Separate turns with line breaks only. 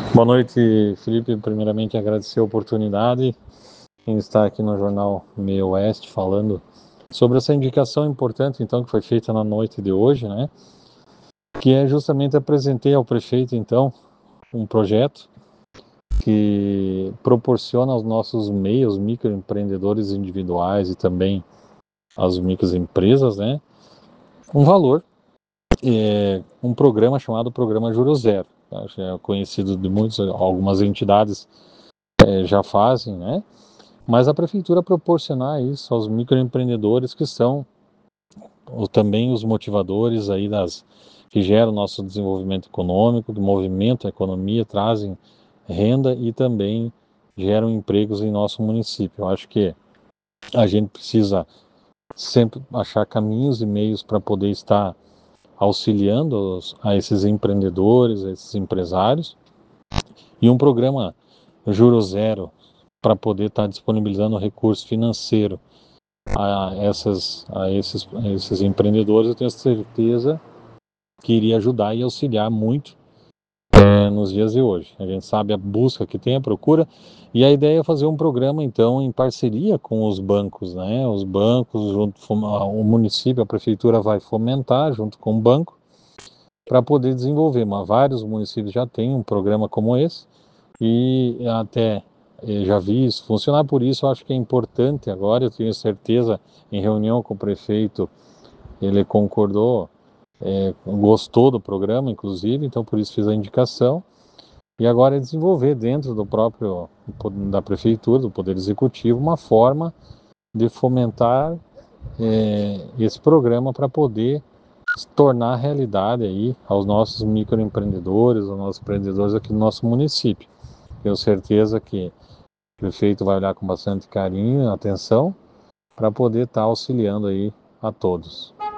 Boa noite, Felipe. Primeiramente, agradecer a oportunidade em estar aqui no Jornal Meio Oeste falando sobre essa indicação importante, então, que foi feita na noite de hoje, né? Que é justamente apresentei ao prefeito, então, um projeto que proporciona aos nossos meios, microempreendedores individuais e também às microempresas, né? Um valor, um programa chamado Programa Juro Zero. Acho é conhecido de muitos, algumas entidades já fazem, né? Mas a prefeitura proporcionar isso aos microempreendedores que são também os motivadores aí que geram o nosso desenvolvimento econômico, que movimentam a economia, trazem renda e também geram empregos em nosso município. Eu acho que a gente precisa sempre achar caminhos e meios para poder estar auxiliando a esses empreendedores, a esses empresários, e um programa Juro Zero para poder estar disponibilizando recurso financeiro a esses empreendedores, eu tenho certeza que iria ajudar e auxiliar muito nos dias de hoje. A gente sabe a busca que tem, a procura, e a ideia é fazer um programa, então, em parceria com os bancos, né? Os bancos, o município, a prefeitura vai fomentar junto com o banco para poder desenvolver. Mas vários municípios já têm um programa como esse e até já vi isso funcionar, por isso eu acho que é importante agora, eu tenho certeza, em reunião com o prefeito, ele concordou, gostou do programa, inclusive, então por isso fiz a indicação, e agora é desenvolver dentro do próprio, da prefeitura, do Poder Executivo, uma forma de fomentar esse programa para poder se tornar realidade aí aos nossos microempreendedores, aos nossos empreendedores aqui no nosso município. Tenho certeza que o prefeito vai olhar com bastante carinho e atenção para poder estar auxiliando aí a todos.